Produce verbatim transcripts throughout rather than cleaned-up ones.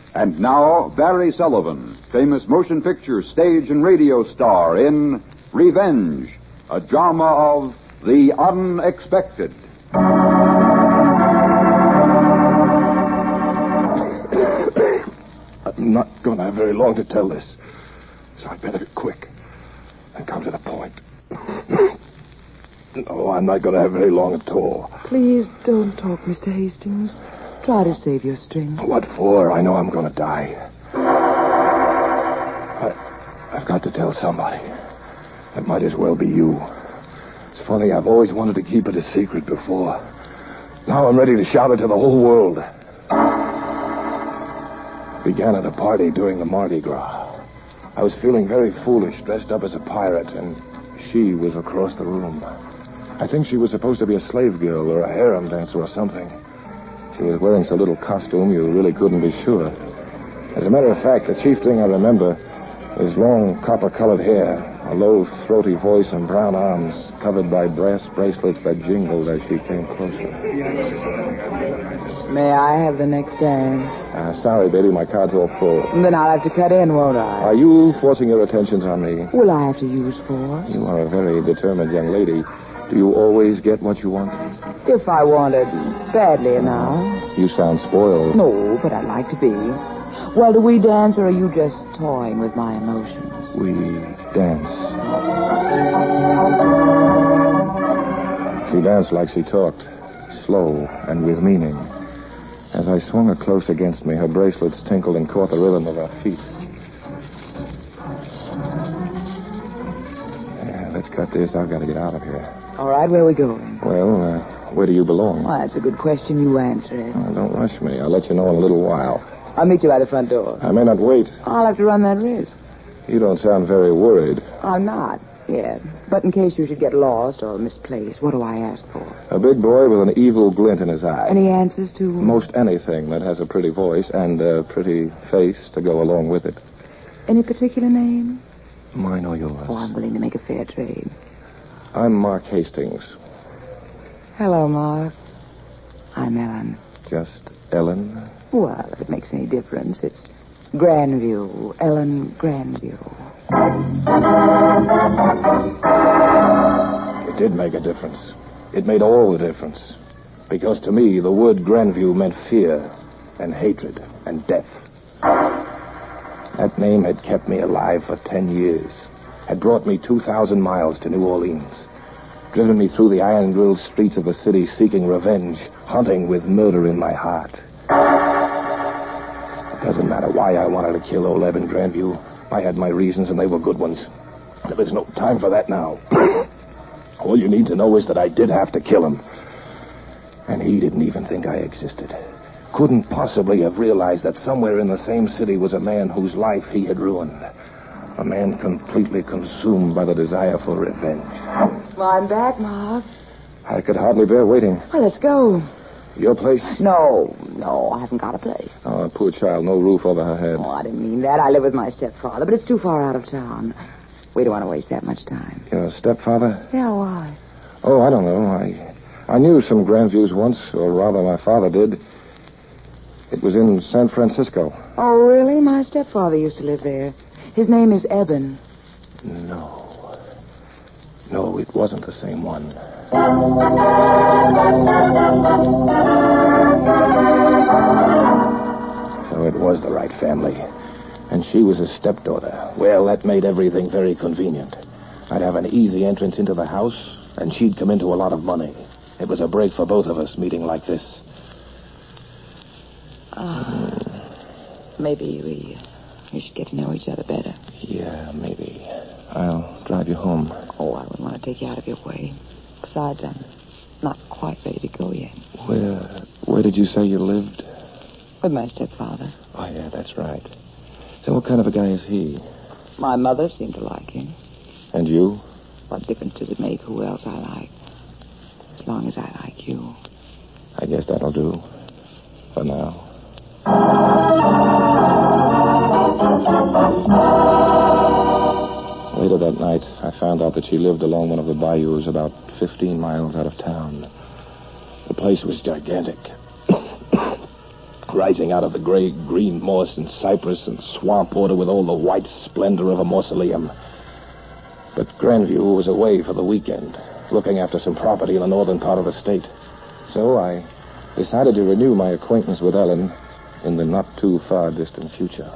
And now, Barry Sullivan, famous motion picture, stage, and radio star in Revenge, a drama of the unexpected. I'm not going to have very long to tell this, so I'd better be quick and come to the point. No, I'm not going to have very long at all. Please don't talk, Mister Hastings. Try to save your strength. What for? I know I'm going to die. I, I've got to tell somebody. It might as well be you. It's funny, I've always wanted to keep it a secret before. Now I'm ready to shout it to the whole world. It began at a party during the Mardi Gras. I was feeling very foolish, dressed up as a pirate, and she was across the room. I think she was supposed to be a slave girl or a harem dancer or something. She was wearing so little costume you really couldn't be sure. As a matter of fact, the chief thing I remember was long copper-colored hair, a low, throaty voice, and brown arms covered by brass bracelets that jingled as she came closer. May I have the next dance? Uh, sorry, baby, my card's all full. Then I'll have to cut in, won't I? Are you forcing your attentions on me? Will I have to use force? You are a very determined young lady. Do you always get what you want? If I wanted badly enough. You sound spoiled. No, but I'd like to be. Well, do we dance, or are you just toying with my emotions? We dance. She danced like she talked, slow and with meaning. As I swung her close against me, her bracelets tinkled and caught the rhythm of her feet. Yeah, let's cut this. I've got to get out of here. All right, where are we going? Well, uh, where do you belong? Well, that's a good question. You answer it. Oh, don't rush me. I'll let you know in a little while. I'll meet you by the front door. I may not wait. I'll have to run that risk. You don't sound very worried. I'm not, yet. But in case you should get lost or misplaced, what do I ask for? A big boy with an evil glint in his eye. Any answers to... Most anything that has a pretty voice and a pretty face to go along with it. Any particular name? Mine or yours? Oh, I'm willing to make a fair trade. I'm Mark Hastings. Hello, Mark. I'm Ellen. Just Ellen? Well, if it makes any difference, it's Grandview. Ellen Grandview. It did make a difference. It made all the difference. Because to me, the word Grandview meant fear and hatred and death. That name had kept me alive for ten years. Had brought me two thousand miles to New Orleans. Driven me through the iron-grilled streets of the city seeking revenge, hunting with murder in my heart. It doesn't matter why I wanted to kill old Eben Grandview. I had my reasons, and they were good ones. There is no time for that now. All you need to know is that I did have to kill him. And he didn't even think I existed. Couldn't possibly have realized that somewhere in the same city was a man whose life he had ruined. A man completely consumed by the desire for revenge. Well, I'm back, Mark. I could hardly bear waiting. Well, let's go. Your place? No, no, I haven't got a place. Oh, poor child, no roof over her head. Oh, I didn't mean that. I live with my stepfather, but it's too far out of town. We don't want to waste that much time. Your stepfather? Yeah, why? Oh, I don't know. I I knew some Grandviews once, or rather my father did. It was in San Francisco. Oh, really? My stepfather used to live there. His name is Eben. No. No, it wasn't the same one. So it was the right family. And she was his stepdaughter. Well, that made everything very convenient. I'd have an easy entrance into the house, and she'd come into a lot of money. It was a break for both of us, meeting like this. Uh, mm. Maybe we, we should get to know each other better. Yeah, maybe. I'll drive you home. Oh, I wouldn't want to take you out of your way. Besides, I'm not quite ready to go yet. Where, where did you say you lived? With my stepfather. Oh, yeah, that's right. So what kind of a guy is he? My mother seemed to like him. And you? What difference does it make who else I like? As long as I like you. I guess that'll do. For now. Later that night, I found out that she lived along one of the bayous about fifteen miles out of town. The place was gigantic. rising out of the gray-green moss and cypress and swamp water with all the white splendor of a mausoleum. But Grandview was away for the weekend, looking after some property in the northern part of the state. So I decided to renew my acquaintance with Ellen in the not-too-far-distant future.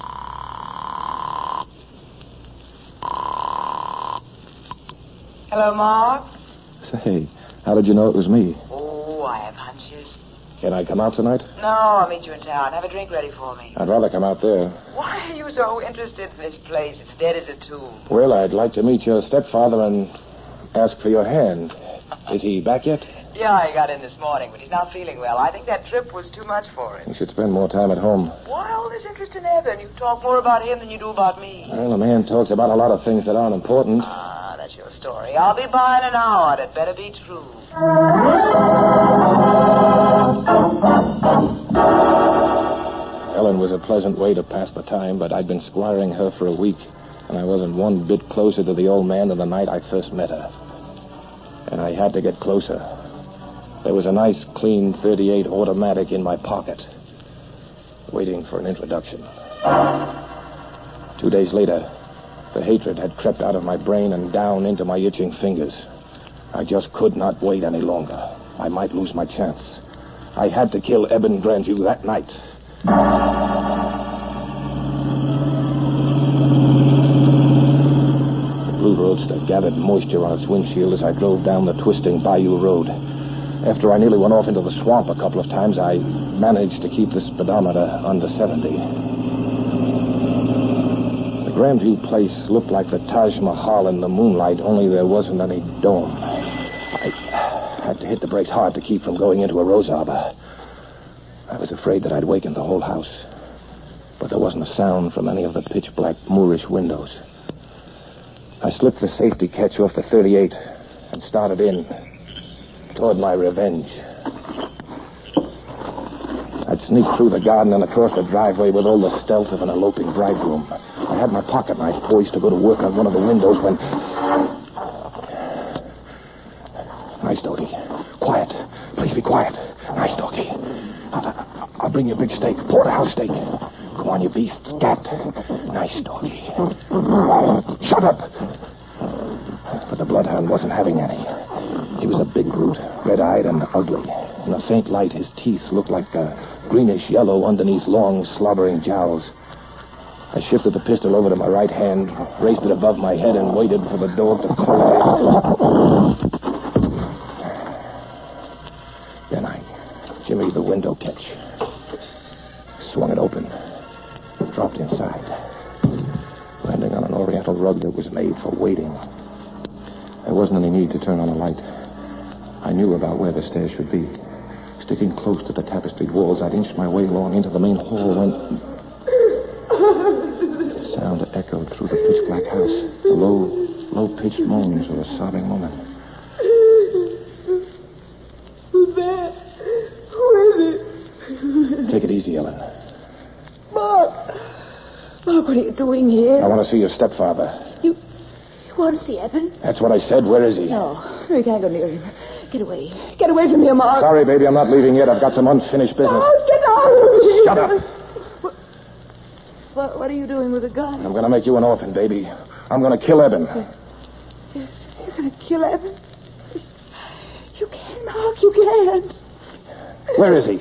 Hello, Mark. Say, how did you know it was me? Oh, I have hunches. Can I come out tonight? No, I'll meet you in town. Have a drink ready for me. I'd rather come out there. Why are you so interested in this place? It's dead as a tomb. Well, I'd like to meet your stepfather and ask for your hand. Is he back yet? Yeah, he got in this morning, but he's not feeling well. I think that trip was too much for him. You should spend more time at home. Why all this interest in Evan? You talk more about him than you do about me. Well, a man talks about a lot of things that aren't important. Ah, that's your story. I'll be by in an hour. It better be true. Ellen was a pleasant way to pass the time, but I'd been squiring her for a week, and I wasn't one bit closer to the old man than the night I first met her. And I had to get closer. There was a nice, clean thirty-eight automatic in my pocket, waiting for an introduction. Two days later, the hatred had crept out of my brain and down into my itching fingers. I just could not wait any longer. I might lose my chance. I had to kill Eben Grandview that night. The blue roadster gathered moisture on its windshield as I drove down the twisting Bayou Road. After I nearly went off into the swamp a couple of times, I managed to keep the speedometer under seventy. The Grandview place looked like the Taj Mahal in the moonlight, only there wasn't any dome. I had to hit the brakes hard to keep from going into a rose arbor. I was afraid that I'd waken the whole house, but there wasn't a sound from any of the pitch-black Moorish windows. I slipped the safety catch off the thirty-eight and started in toward my revenge. I'd sneaked through the garden and across the driveway with all the stealth of an eloping bridegroom. I had my pocket knife poised to go to work on one of the windows when... Nice, doggy. Quiet. Please be quiet. Nice, doggy. I'll, I'll bring you a big steak. Porterhouse steak. Go on, you beast. Scat. Nice, doggy. Shut up. But the bloodhound wasn't having any. He was a big brute, red-eyed and ugly. In the faint light, his teeth looked like a greenish yellow underneath long, slobbering jowls. I shifted the pistol over to my right hand, raised it above my head, and waited for the dog to close it. Then I jimmied the window catch, swung it open, dropped inside, landing on an oriental rug that was made for waiting. There wasn't any need to turn on a light. I knew about where the stairs should be. Sticking close to the tapestried walls, I'd inched my way along into the main hall when... The sound echoed through the pitch-black house. The low, low-pitched moans of a sobbing woman. Who's there? Who is it? Take it easy, Ellen. Mark. Mark, what are you doing here? I want to see your stepfather. You... You want to see Evan? That's what I said. Where is he? No. We can't go near him. Get away. Get away from here, Mark. Sorry, baby. I'm not leaving yet. I've got some unfinished business. Mark, get out of here. Shut up. What, what are you doing with a gun? I'm going to make you an orphan, baby. I'm going to kill Eben. You're going to kill Evan? You can't, Mark. You can't. Where is he?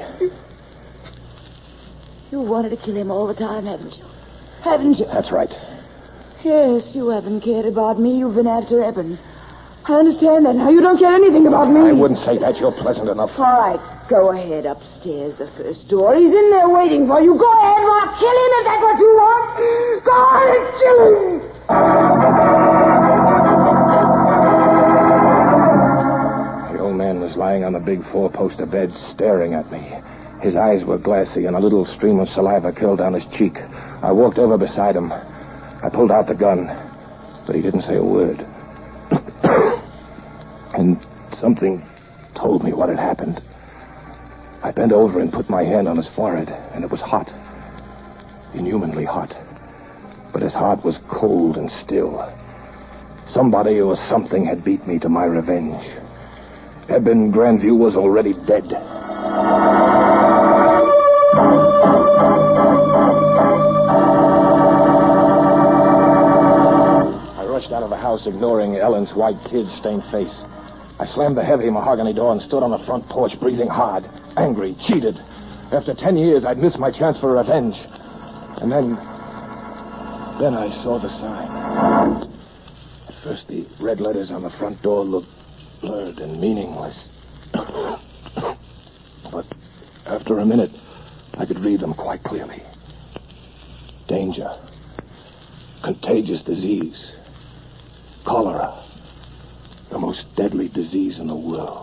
You wanted to kill him all the time, haven't you? Haven't you? That's right. Yes, you haven't cared about me. You've been after Eben. I understand that. Now, you don't care anything about me. I wouldn't say that. You're pleasant enough. All right. Go ahead upstairs, the first door. He's in there waiting for you. Go ahead, Mark. Kill him if that's what you want. Go ahead, kill him. The old man was lying on the big four-poster bed, staring at me. His eyes were glassy, and a little stream of saliva curled down his cheek. I walked over beside him. I pulled out the gun, but he didn't say a word. And something told me what had happened. I bent over and put my hand on his forehead, and it was hot. Inhumanly hot. But his heart was cold and still. Somebody or something had beat me to my revenge. Eben Grandview was already dead. ignoring Ellen's white kid-stained face. I slammed the heavy mahogany door and stood on the front porch, breathing hard, angry, cheated. After ten years, I'd missed my chance for revenge. And then... Then I saw the sign. At first, the red letters on the front door looked blurred and meaningless. But after a minute, I could read them quite clearly. Danger. Contagious disease. Cholera. The most deadly disease in the world.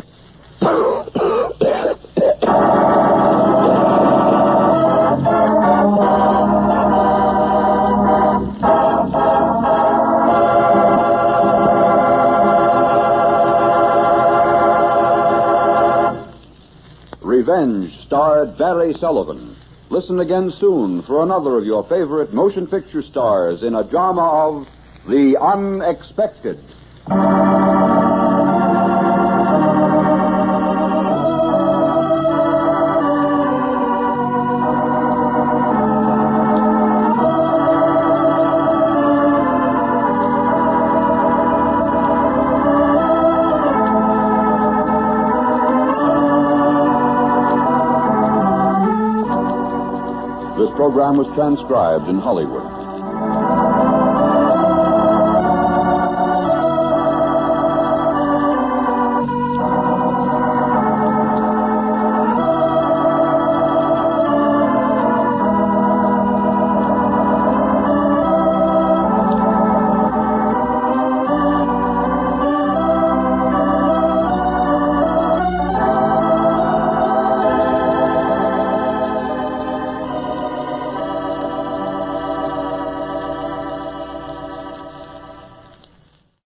Revenge starred Barry Sullivan. Listen again soon for another of your favorite motion picture stars in a drama of The Unexpected. This program was transcribed in Hollywood.